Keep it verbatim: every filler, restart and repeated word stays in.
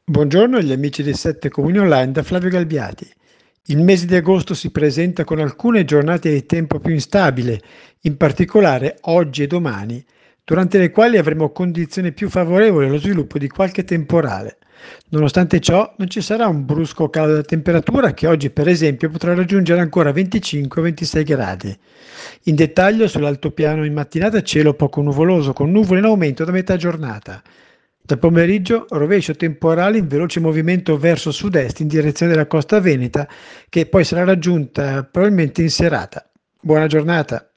Buongiorno agli amici dei Sette Comuni Online da Flavio Galbiati. Il mese di agosto si presenta con alcune giornate di tempo più instabile, in particolare oggi e domani, durante le quali avremo condizioni più favorevoli allo sviluppo di qualche temporale. Nonostante ciò, non ci sarà un brusco calo della temperatura che oggi, per esempio, potrà raggiungere ancora venticinque ventisei gradi. In dettaglio, sull'altopiano in mattinata cielo poco nuvoloso, con nuvole in aumento da metà giornata. Dal pomeriggio rovescio temporale in veloce movimento verso sud-est in direzione della costa veneta, che poi sarà raggiunta probabilmente in serata. Buona giornata.